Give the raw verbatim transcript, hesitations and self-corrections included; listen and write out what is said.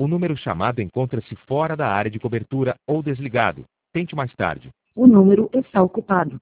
O número chamado encontra-se fora da área de cobertura ou desligado. Tente mais tarde. O número está ocupado.